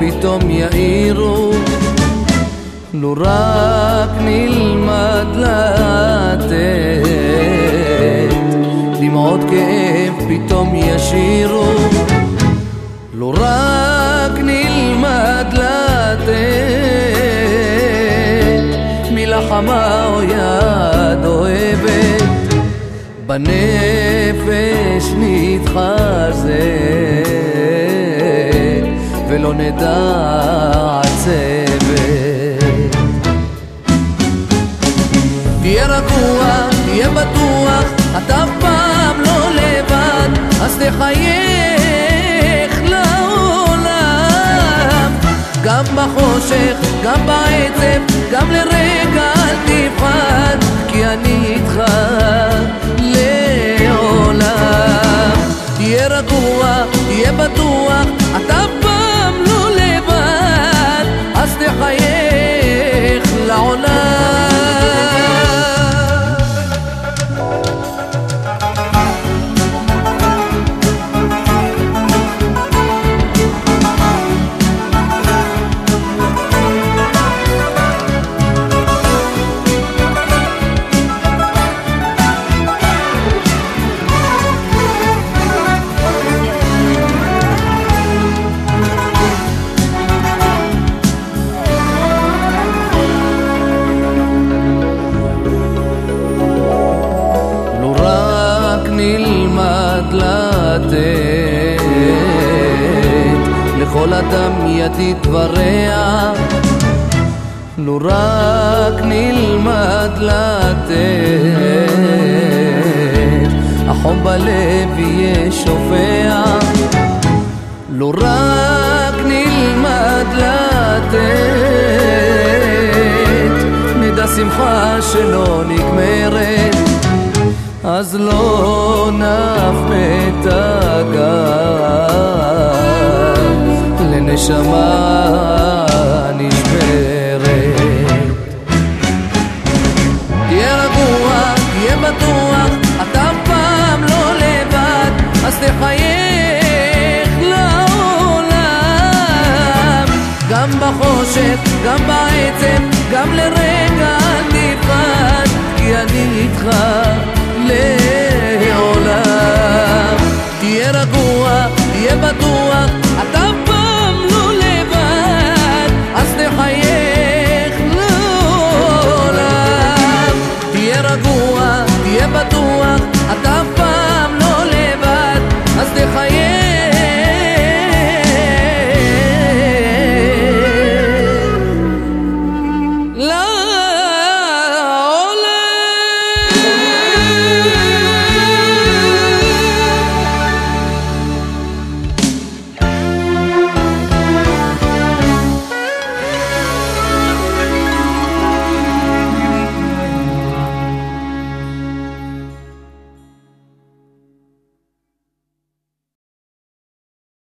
פתאום יאירו, לו רק נלמד לתת, דמעות כאב פתאום ישירו, לו רק נלמד לתת, מילה חמה או יד אוהבת, בנפש נתחזק ולא נדע עצבת. תהיה רגוע, תהיה בטוח, אתה אף פעם לא לבד, אז תחייך לעולם, גם בחושך, גם בעצב, גם לרגע אל תפחד, כי אני איתך לעולם. תהיה רגוע, תהיה בטוח, אתה אף פעם לא לבד, אז תחייך לעולם. נלמד לתת לכל אדם ידי דבריה, לו רק נלמד לתת, החום בלב יהיה שופע, לו רק נלמד לתת, נדע שמחה שלא נגמרת, אז לא נפנה את הגב לנשמה נשברת. תהיה רגוע, תהיה בטוח, אתה אף פעם לא לבד, אז תחייך לעולם, גם בחושך, גם בעצב, גם לרגע אל תפחד, כי אני איתך לעולם. תהיה רגוע